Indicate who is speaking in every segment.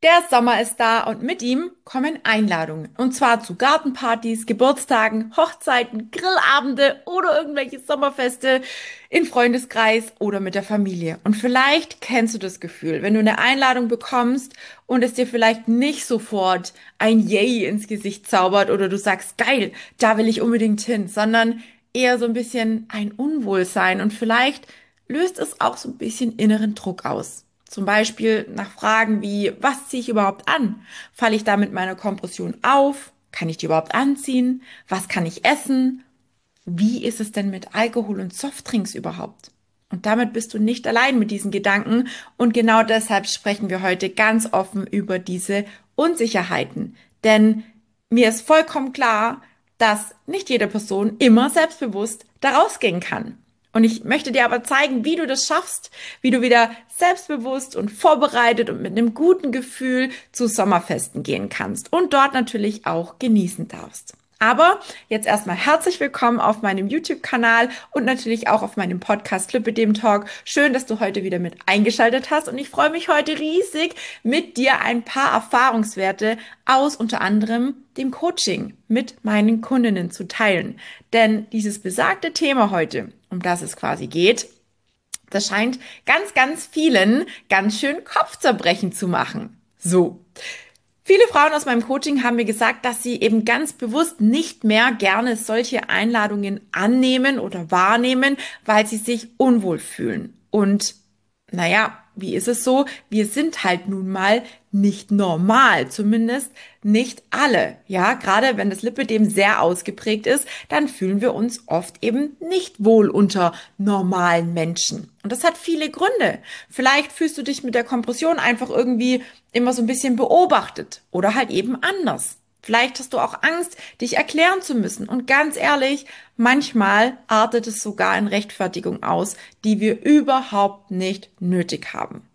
Speaker 1: Der Sommer ist da und mit ihm kommen Einladungen. Und zwar zu Gartenpartys, Geburtstagen, Hochzeiten, Grillabende oder irgendwelche Sommerfeste in Freundeskreis oder mit der Familie. Und vielleicht kennst du das Gefühl, wenn du eine Einladung bekommst und es dir vielleicht nicht sofort ein Yay ins Gesicht zaubert oder du sagst, geil, da will ich unbedingt hin, sondern eher so ein bisschen ein Unwohlsein und vielleicht löst es auch so ein bisschen inneren Druck aus. Zum Beispiel nach Fragen wie, was ziehe ich überhaupt an? Falle ich da mit meiner Kompression auf? Kann ich die überhaupt anziehen? Was kann ich essen? Wie ist es denn mit Alkohol und Softdrinks überhaupt? Und damit bist du nicht allein mit diesen Gedanken. Und genau deshalb sprechen wir heute ganz offen über diese Unsicherheiten. Denn mir ist vollkommen klar, dass nicht jede Person immer selbstbewusst da rausgehen kann. Und ich möchte dir aber zeigen, wie du das schaffst, wie du wieder selbstbewusst und vorbereitet und mit einem guten Gefühl zu Sommerfesten gehen kannst und dort natürlich auch genießen darfst. Aber jetzt erstmal herzlich willkommen auf meinem YouTube-Kanal und natürlich auch auf meinem Podcast Lipidem Talk. Schön, dass du heute wieder mit eingeschaltet hast und ich freue mich heute riesig, mit dir ein paar Erfahrungswerte aus unter anderem dem Coaching mit meinen Kundinnen zu teilen. Denn dieses besagte Thema heute, um das es quasi geht, das scheint ganz, ganz vielen ganz schön Kopfzerbrechen zu machen. So. Viele Frauen aus meinem Coaching haben mir gesagt, dass sie eben ganz bewusst nicht mehr gerne solche Einladungen annehmen oder wahrnehmen, weil sie sich unwohl fühlen. Und naja, wie ist es so? Wir sind halt nun mal nicht normal, zumindest nicht alle. Ja, gerade wenn das Lipödem sehr ausgeprägt ist, dann fühlen wir uns oft eben nicht wohl unter normalen Menschen. Und das hat viele Gründe. Vielleicht fühlst du dich mit der Kompression einfach irgendwie immer so ein bisschen beobachtet oder halt eben anders. Vielleicht hast du auch Angst, dich erklären zu müssen. Und ganz ehrlich, manchmal artet es sogar in Rechtfertigung aus, die wir überhaupt nicht nötig haben.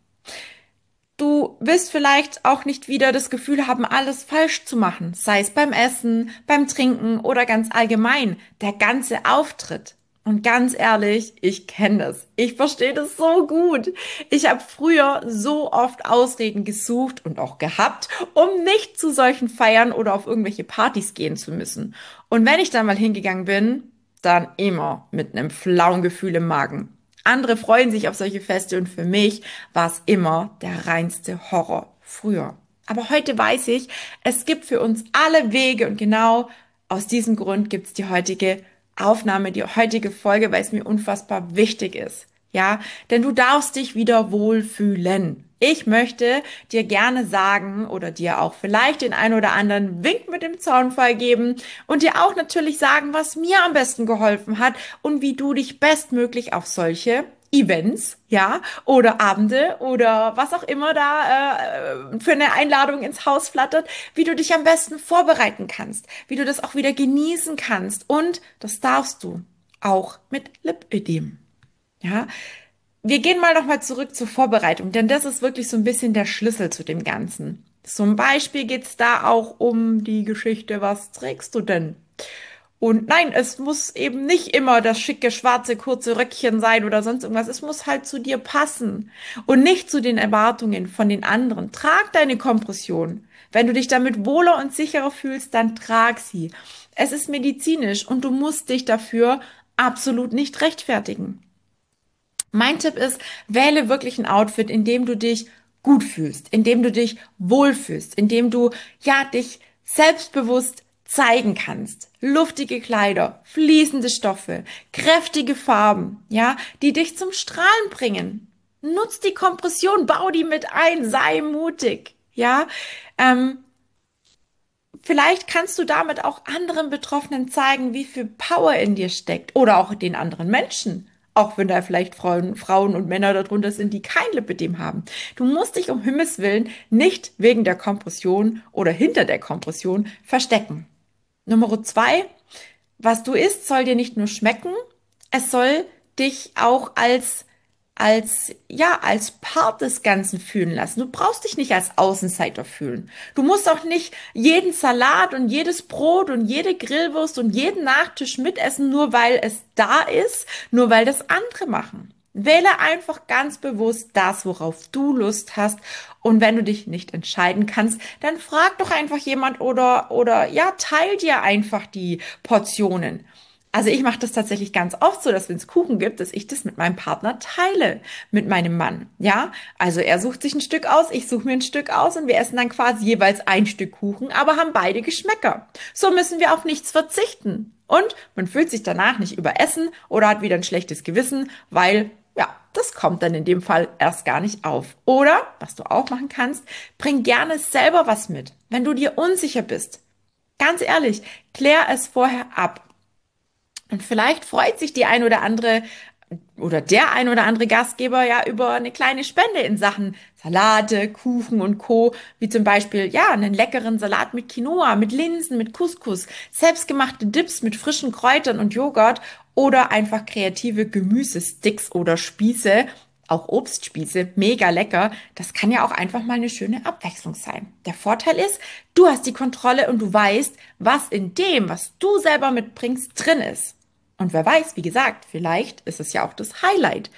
Speaker 1: Du willst vielleicht auch nicht wieder das Gefühl haben, alles falsch zu machen, sei es beim Essen, beim Trinken oder ganz allgemein, der ganze Auftritt. Und ganz ehrlich, ich kenne das. Ich verstehe das so gut. Ich habe früher so oft Ausreden gesucht und auch gehabt, um nicht zu solchen Feiern oder auf irgendwelche Partys gehen zu müssen. Und wenn ich dann mal hingegangen bin, dann immer mit einem flauen Gefühl im Magen. Andere freuen sich auf solche Feste und für mich war es immer der reinste Horror früher. Aber heute weiß ich, es gibt für uns alle Wege und genau aus diesem Grund gibt es die heutige Aufnahme, die heutige Folge, weil es mir unfassbar wichtig ist. Ja, denn du darfst dich wieder wohlfühlen. Ich möchte dir gerne sagen oder dir auch vielleicht den ein oder anderen Wink mit dem Zaunpfahl geben und dir auch natürlich sagen, was mir am besten geholfen hat und wie du dich bestmöglich auf solche Events, ja, oder Abende oder was auch immer da für eine Einladung ins Haus flattert, wie du dich am besten vorbereiten kannst, wie du das auch wieder genießen kannst und das darfst du auch mit Lipödem. Ja, wir gehen mal nochmal zurück zur Vorbereitung, denn das ist wirklich so ein bisschen der Schlüssel zu dem Ganzen. Zum Beispiel geht's da auch um die Geschichte, was trägst du denn? Und nein, es muss eben nicht immer das schicke, schwarze, kurze Röckchen sein oder sonst irgendwas. Es muss halt zu dir passen und nicht zu den Erwartungen von den anderen. Trag deine Kompression. Wenn du dich damit wohler und sicherer fühlst, dann trag sie. Es ist medizinisch und du musst dich dafür absolut nicht rechtfertigen. Mein Tipp ist, wähle wirklich ein Outfit, in dem du dich gut fühlst, in dem du dich wohlfühlst, in dem du, ja, dich selbstbewusst zeigen kannst. Luftige Kleider, fließende Stoffe, kräftige Farben, ja, die dich zum Strahlen bringen. Nutz die Kompression, bau die mit ein, sei mutig, ja. Ähm, Vielleicht kannst du damit auch anderen Betroffenen zeigen, wie viel Power in dir steckt oder auch den anderen Menschen. Auch wenn da vielleicht Frauen und Männer darunter sind, die kein Lipödem haben. Du musst dich um Himmels Willen nicht wegen der Kompression oder hinter der Kompression verstecken. Nummer zwei, was du isst, soll dir nicht nur schmecken, es soll dich auch als Part des Ganzen fühlen lassen. Du brauchst dich nicht als Außenseiter fühlen. Du musst auch nicht jeden Salat und jedes Brot und jede Grillwurst und jeden Nachtisch mitessen, nur weil es da ist, nur weil das andere machen. Wähle einfach ganz bewusst das, worauf du Lust hast. Und wenn du dich nicht entscheiden kannst, dann frag doch einfach jemand oder ja, teil dir einfach die Portionen. Also ich mache das tatsächlich ganz oft so, dass wenn es Kuchen gibt, dass ich das mit meinem Partner teile, mit meinem Mann. Ja, also er sucht sich ein Stück aus, ich suche mir ein Stück aus und wir essen dann quasi jeweils ein Stück Kuchen, aber haben beide Geschmäcker. So müssen wir auf nichts verzichten. Und man fühlt sich danach nicht überessen oder hat wieder ein schlechtes Gewissen, weil ja, das kommt dann in dem Fall erst gar nicht auf. Oder, was du auch machen kannst, bring gerne selber was mit. Wenn du dir unsicher bist, ganz ehrlich, klär es vorher ab. Und vielleicht freut sich die ein oder andere oder der ein oder andere Gastgeber ja über eine kleine Spende in Sachen Salate, Kuchen und Co. Wie zum Beispiel, ja, einen leckeren Salat mit Quinoa, mit Linsen, mit Couscous, selbstgemachte Dips mit frischen Kräutern und Joghurt oder einfach kreative Gemüsesticks oder Spieße. Auch Obstspieße, mega lecker. Das kann ja auch einfach mal eine schöne Abwechslung sein. Der Vorteil ist, du hast die Kontrolle und du weißt, was in dem, was du selber mitbringst, drin ist. Und wer weiß, wie gesagt, vielleicht ist es ja auch das Highlight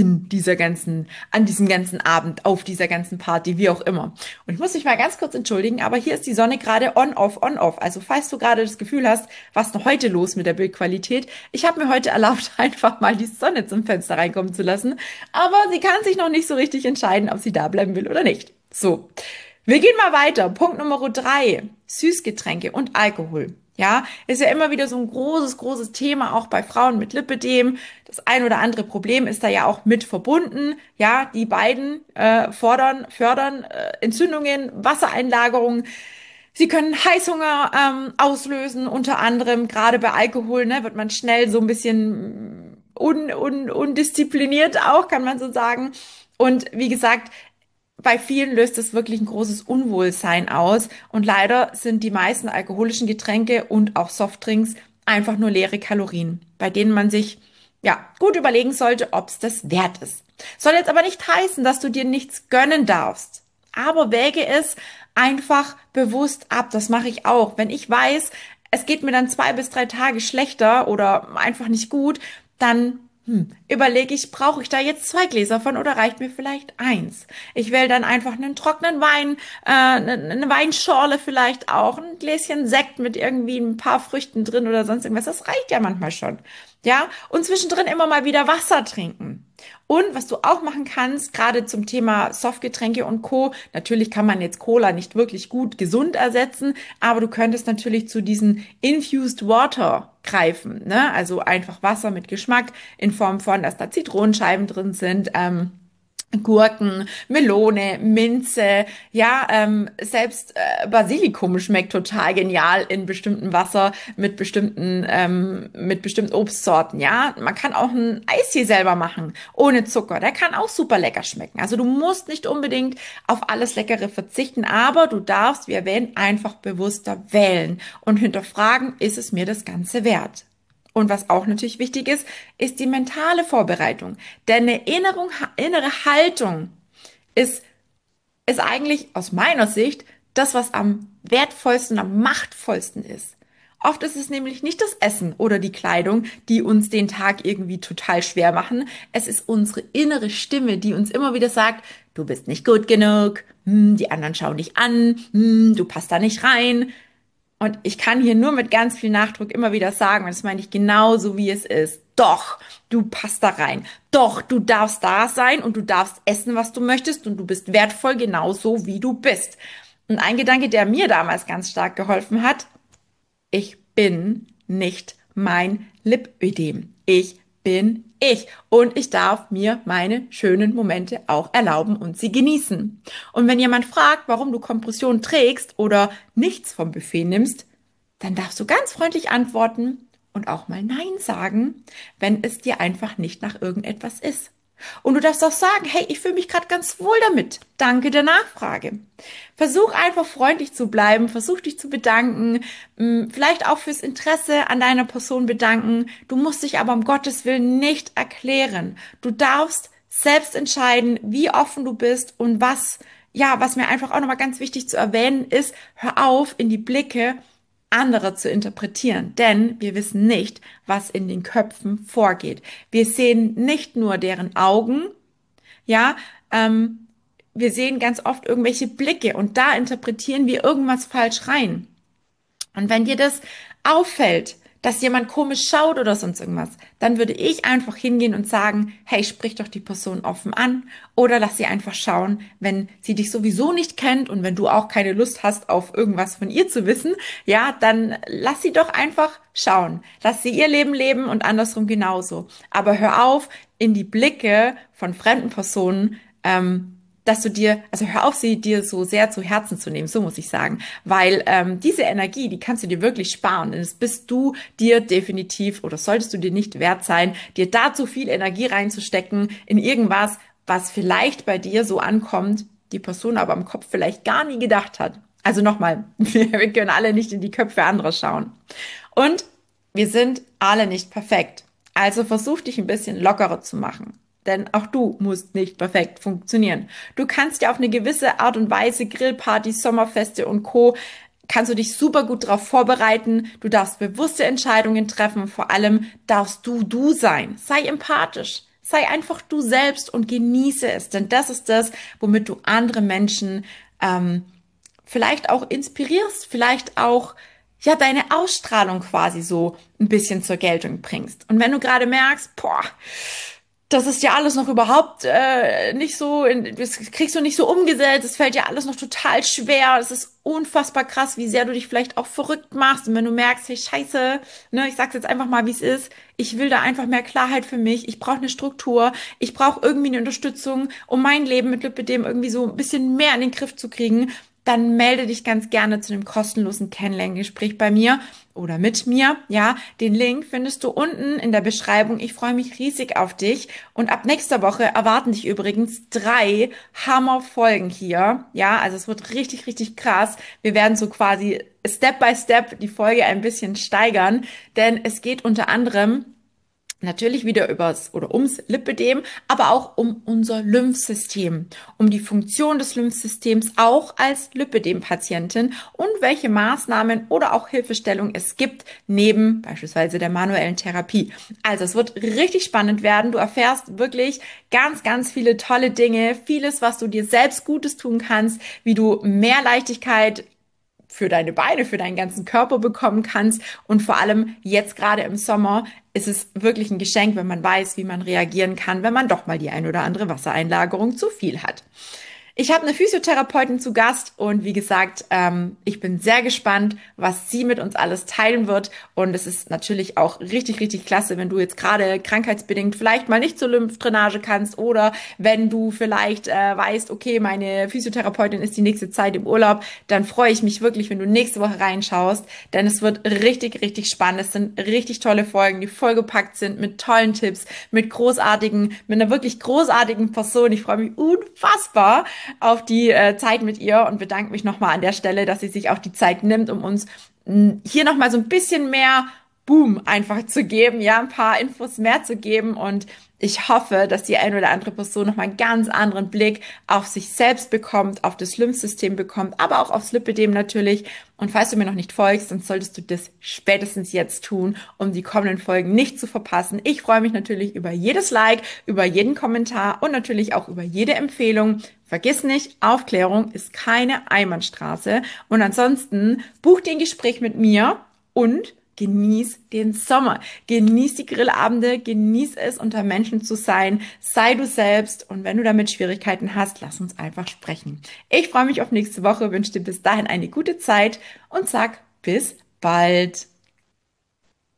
Speaker 1: an diesem ganzen Abend, auf dieser ganzen Party, wie auch immer. Und ich muss mich mal ganz kurz entschuldigen, aber hier ist die Sonne gerade on, off, on, off. Also falls du gerade das Gefühl hast, was noch heute los mit der Bildqualität, ich habe mir heute erlaubt, einfach mal die Sonne zum Fenster reinkommen zu lassen. Aber sie kann sich noch nicht so richtig entscheiden, ob sie da bleiben will oder nicht. So. Wir gehen mal weiter. Punkt Nummer 3. Süßgetränke und Alkohol. Ja, ist ja immer wieder so ein großes Thema, auch bei Frauen mit Lipödem. Das ein oder andere Problem ist da ja auch mit verbunden. Ja, die beiden fördern Entzündungen, Wassereinlagerungen. Sie können Heißhunger auslösen, unter anderem gerade bei Alkohol, ne, wird man schnell so ein bisschen undiszipliniert auch, kann man so sagen. Und wie gesagt, bei vielen löst es wirklich ein großes Unwohlsein aus. Und leider sind die meisten alkoholischen Getränke und auch Softdrinks einfach nur leere Kalorien, bei denen man sich ja gut überlegen sollte, ob es das wert ist. Soll jetzt aber nicht heißen, dass du dir nichts gönnen darfst. Aber wäge es einfach bewusst ab. Das mache ich auch. Wenn ich weiß, es geht mir dann 2 bis 3 Tage schlechter oder einfach nicht gut, dann überlege ich, brauche ich da jetzt 2 Gläser von oder reicht mir vielleicht eins? Ich wähle dann einfach einen trockenen Wein, eine Weinschorle vielleicht auch, ein Gläschen Sekt mit irgendwie ein paar Früchten drin oder sonst irgendwas. Das reicht ja manchmal schon. Ja, und zwischendrin immer mal wieder Wasser trinken. Und was du auch machen kannst, gerade zum Thema Softgetränke und Co. Natürlich kann man jetzt Cola nicht wirklich gut gesund ersetzen, aber du könntest natürlich zu diesen Infused Water greifen, ne? Also einfach Wasser mit Geschmack in Form von, dass da Zitronenscheiben drin sind, Gurken, Melone, Minze, ja, selbst Basilikum schmeckt total genial in bestimmten Wasser mit bestimmten Obstsorten, ja. Man kann auch einen Eistee selber machen, ohne Zucker. Der kann auch super lecker schmecken. Also du musst nicht unbedingt auf alles Leckere verzichten, aber du darfst, wie erwähnt, einfach bewusster wählen und hinterfragen, ist es mir das Ganze wert? Und was auch natürlich wichtig ist, ist die mentale Vorbereitung. Denn eine innere Haltung ist, ist eigentlich aus meiner Sicht das, was am wertvollsten, am machtvollsten ist. Oft ist es nämlich nicht das Essen oder die Kleidung, die uns den Tag irgendwie total schwer machen. Es ist unsere innere Stimme, die uns immer wieder sagt, du bist nicht gut genug, die anderen schauen dich an, du passt da nicht rein. Und ich kann hier nur mit ganz viel Nachdruck immer wieder sagen, und das meine ich genauso, wie es ist. Doch, du passt da rein. Doch, du darfst da sein und du darfst essen, was du möchtest und du bist wertvoll genauso, wie du bist. Und ein Gedanke, der mir damals ganz stark geholfen hat, ich bin nicht mein Lipödem. Ich bin ich. Und ich darf mir meine schönen Momente auch erlauben und sie genießen. Und wenn jemand fragt, warum du Kompression trägst oder nichts vom Buffet nimmst, dann darfst du ganz freundlich antworten und auch mal Nein sagen, wenn es dir einfach nicht nach irgendetwas ist. Und du darfst auch sagen, hey, ich fühle mich gerade ganz wohl damit. Danke der Nachfrage. Versuch einfach freundlich zu bleiben, versuch dich zu bedanken, vielleicht auch fürs Interesse an deiner Person bedanken. Du musst dich aber um Gottes Willen nicht erklären. Du darfst selbst entscheiden, wie offen du bist und was, ja, was mir einfach auch nochmal ganz wichtig zu erwähnen ist, hör auf, in die Blicke anderer zu interpretieren, denn wir wissen nicht, was in den Köpfen vorgeht. Wir sehen nicht nur deren Augen, ja, wir sehen ganz oft irgendwelche Blicke und da interpretieren wir irgendwas falsch rein. Und wenn dir das auffällt, dass jemand komisch schaut oder sonst irgendwas, dann würde ich einfach hingehen und sagen, hey, sprich doch die Person offen an oder lass sie einfach schauen, wenn sie dich sowieso nicht kennt und wenn du auch keine Lust hast, auf irgendwas von ihr zu wissen, ja, dann lass sie doch einfach schauen. Lass sie ihr Leben leben und andersrum genauso. Aber hör auf, in die Blicke von fremden Personen dass du dir, also hör auf, sie dir so sehr zu Herzen zu nehmen, so muss ich sagen, weil diese Energie, die kannst du dir wirklich sparen, denn das bist du dir definitiv oder solltest du dir nicht wert sein, dir da zu viel Energie reinzustecken in irgendwas, was vielleicht bei dir so ankommt, die Person aber im Kopf vielleicht gar nie gedacht hat. Also nochmal, wir können alle nicht in die Köpfe anderer schauen. Und wir sind alle nicht perfekt. Also versuch dich ein bisschen lockerer zu machen. Denn auch du musst nicht perfekt funktionieren. Du kannst ja auf eine gewisse Art und Weise Grillpartys, Sommerfeste und Co. kannst du dich super gut darauf vorbereiten. Du darfst bewusste Entscheidungen treffen. Vor allem darfst du sein. Sei empathisch. Sei einfach du selbst und genieße es. Denn das ist das, womit du andere Menschen vielleicht auch inspirierst, vielleicht auch ja deine Ausstrahlung quasi so ein bisschen zur Geltung bringst. Und wenn du gerade merkst, boah, das ist ja alles noch überhaupt nicht so, das kriegst du nicht so umgesetzt, es fällt ja alles noch total schwer, es ist unfassbar krass, wie sehr du dich vielleicht auch verrückt machst und wenn du merkst, hey Scheiße, ne, ich sag's jetzt einfach mal, wie es ist, ich will da einfach mehr Klarheit für mich, ich brauche eine Struktur, ich brauche irgendwie eine Unterstützung, um mein Leben mit Lipidem irgendwie so ein bisschen mehr in den Griff zu kriegen, dann melde dich ganz gerne zu einem kostenlosen Kennenlerngespräch bei mir oder mit mir. Ja, den Link findest du unten in der Beschreibung. Ich freue mich riesig auf dich. Und ab nächster Woche erwarten dich übrigens 3 Hammer-Folgen hier. Ja, also es wird richtig, richtig krass. Wir werden so quasi Step by Step die Folge ein bisschen steigern, denn es geht unter anderem natürlich wieder übers oder ums Lipödem, aber auch um unser Lymphsystem, um die Funktion des Lymphsystems auch als Lipödem-Patientin und welche Maßnahmen oder auch Hilfestellung es gibt, neben beispielsweise der manuellen Therapie. Also es wird richtig spannend werden. Du erfährst wirklich ganz, ganz viele tolle Dinge, vieles, was du dir selbst Gutes tun kannst, wie du mehr Leichtigkeit für deine Beine, für deinen ganzen Körper bekommen kannst. Und vor allem jetzt gerade im Sommer ist es wirklich ein Geschenk, wenn man weiß, wie man reagieren kann, wenn man doch mal die ein oder andere Wassereinlagerung zu viel hat. Ich habe eine Physiotherapeutin zu Gast und wie gesagt, ich bin sehr gespannt, was sie mit uns alles teilen wird. Und es ist natürlich auch richtig, richtig klasse, wenn du jetzt gerade krankheitsbedingt vielleicht mal nicht zur Lymphdrainage kannst oder wenn du vielleicht weißt, okay, meine Physiotherapeutin ist die nächste Zeit im Urlaub, dann freue ich mich wirklich, wenn du nächste Woche reinschaust, denn es wird richtig, richtig spannend. Es sind richtig tolle Folgen, die vollgepackt sind mit tollen Tipps, mit einer wirklich großartigen Person. Ich freue mich unfassbar auf die Zeit mit ihr und bedanke mich nochmal an der Stelle, dass sie sich auch die Zeit nimmt, um uns hier nochmal so ein bisschen mehr Boom einfach zu geben, ja, ein paar Infos mehr zu geben und ich hoffe, dass die eine oder andere Person nochmal einen ganz anderen Blick auf sich selbst bekommt, auf das Lymphsystem bekommt, aber auch aufs Lipödem natürlich. Und falls du mir noch nicht folgst, dann solltest du das spätestens jetzt tun, um die kommenden Folgen nicht zu verpassen. Ich freue mich natürlich über jedes Like, über jeden Kommentar und natürlich auch über jede Empfehlung. Vergiss nicht, Aufklärung ist keine Einbahnstraße. Und ansonsten buch dir ein Gespräch mit mir und genieß den Sommer, genieß die Grillabende, genieß es, unter Menschen zu sein, sei du selbst und wenn du damit Schwierigkeiten hast, lass uns einfach sprechen. Ich freue mich auf nächste Woche, wünsche dir bis dahin eine gute Zeit und sag bis bald.